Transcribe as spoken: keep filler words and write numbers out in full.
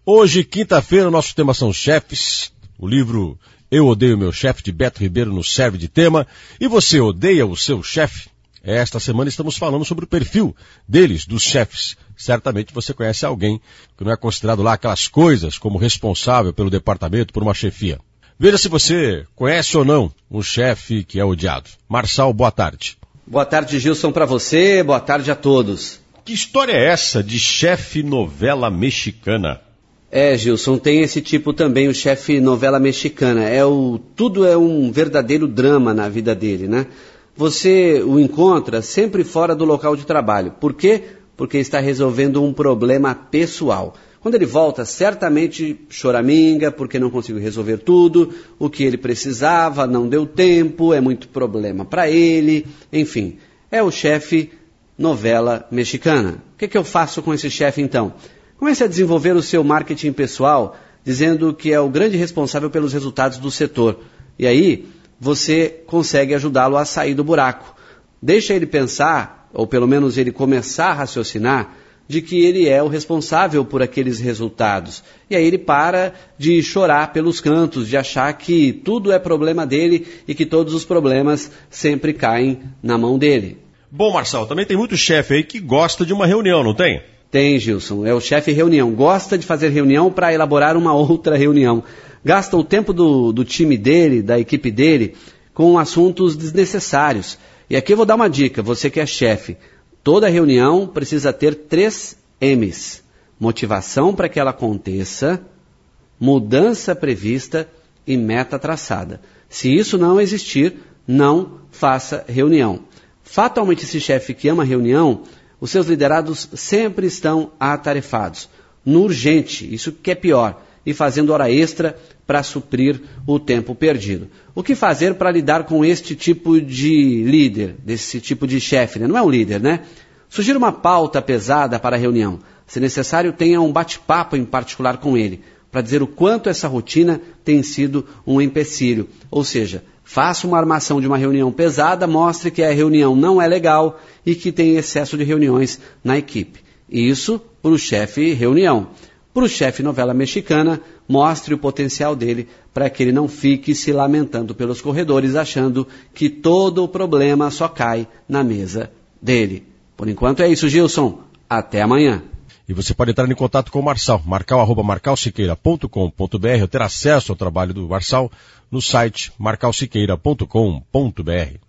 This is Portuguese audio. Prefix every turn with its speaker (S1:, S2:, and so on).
S1: Hoje, quinta-feira, o nosso tema são chefes. O livro Eu Odeio Meu Chefe, de Beto Ribeiro, nos serve de tema. E você odeia o seu chefe? Esta semana estamos falando sobre o perfil deles, dos chefes. Certamente você conhece alguém que não é considerado lá aquelas coisas como responsável pelo departamento, por uma chefia. Veja se você conhece ou não um chefe que é odiado. Marçal, boa tarde.
S2: Boa tarde, Gilson, para você. Boa tarde a todos.
S1: Que história é essa de chefe novela mexicana?
S2: É, Gilson, tem esse tipo também, o chefe novela mexicana. É o, tudo é um verdadeiro drama na vida dele, né? Você o encontra sempre fora do local de trabalho. Por quê? Porque está resolvendo um problema pessoal. Quando ele volta, certamente choraminga, porque não conseguiu resolver tudo, o que ele precisava, não deu tempo, é muito problema para ele, enfim. É o chefe novela mexicana. O que, que eu faço com esse chefe então? Comece a desenvolver o seu marketing pessoal, dizendo que é o grande responsável pelos resultados do setor. E aí, você consegue ajudá-lo a sair do buraco. Deixa ele pensar, ou pelo menos ele começar a raciocinar, de que ele é o responsável por aqueles resultados. E aí ele para de chorar pelos cantos, de achar que tudo é problema dele e que todos os problemas sempre caem na mão dele.
S1: Bom, Marçal, também tem muito chefe aí que gosta de uma reunião, não tem?
S2: Tem, Gilson. É o chefe reunião. Gosta de fazer reunião para elaborar uma outra reunião. Gasta o tempo do, do time dele, da equipe dele, com assuntos desnecessários. E aqui eu vou dar uma dica, você que é chefe. Toda reunião precisa ter três M's. Motivação para que ela aconteça, mudança prevista e meta traçada. Se isso não existir, não faça reunião. Fatalmente, esse chefe que ama reunião, os seus liderados sempre estão atarefados, no urgente, isso que é pior, e fazendo hora extra para suprir o tempo perdido. O que fazer para lidar com este tipo de líder, desse tipo de chefe, né? Não é um líder, né? Sugira uma pauta pesada para a reunião. Se necessário, tenha um bate-papo em particular com ele, para dizer o quanto essa rotina tem sido um empecilho. Ou seja, faça uma armação de uma reunião pesada, mostre que a reunião não é legal e que tem excesso de reuniões na equipe. Isso para o chefe reunião. Para o chefe novela mexicana, mostre o potencial dele para que ele não fique se lamentando pelos corredores, achando que todo o problema só cai na mesa dele. Por enquanto é isso, Gilson. Até amanhã.
S1: E você pode entrar em contato com o Marçal, marcal arroba marcal siqueira ponto com ponto br, ou ter acesso ao trabalho do Marçal no site marcal siqueira ponto com ponto br.